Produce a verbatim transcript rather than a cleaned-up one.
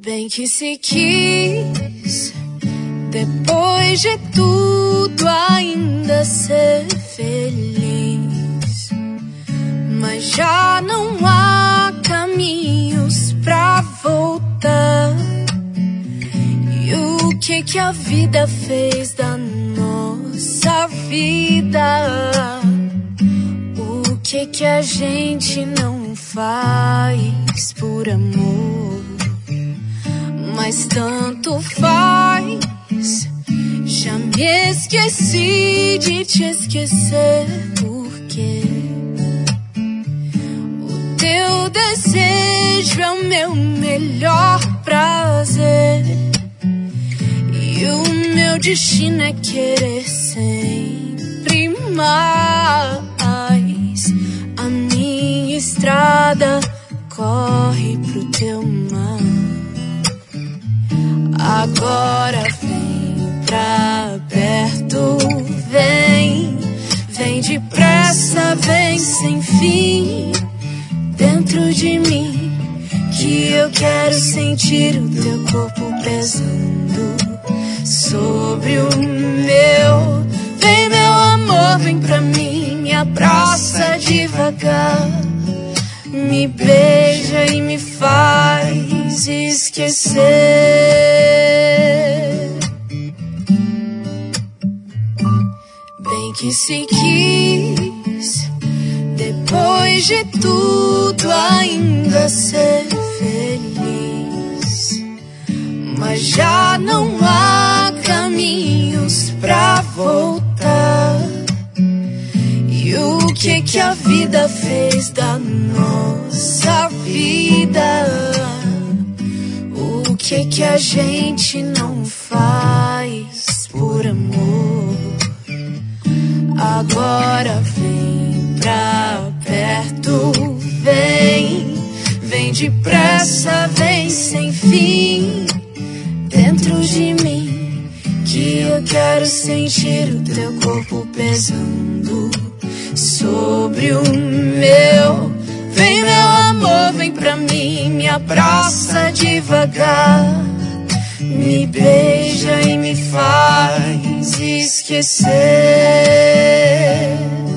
Bem que se quis, depois de tudo, ainda ser feliz. Mas já não há caminhos pra voltar. E o que que a vida fez da nossa vida? O que que a gente não faz por amor? Mas tanto faz. Já me esqueci de te esquecer, porque o teu desejo é o meu melhor prazer. E o meu destino é querer sempre mais. A minha estrada corre pro teu mar. Agora vem pra perto, vem, vem depressa, vem sem fim, dentro de mim, que eu quero sentir o teu corpo pesando sobre o meu. Vem, meu amor, vem pra mim, me abraça devagar, me beija e me faz esquecer. Bem que se quis, depois de tudo, ainda ser feliz. Mas já não há caminhos pra voltar. E o que que a vida fez da nossa vida? O que que a gente não faz por amor? Agora vem pra perto, vem, vem depressa, vem sem fim, dentro de mim, que eu quero sentir o teu corpo pesando sobre o meu. Vem, meu amor, vem pra mim, me abraça devagar, me beija e me faz esquecer.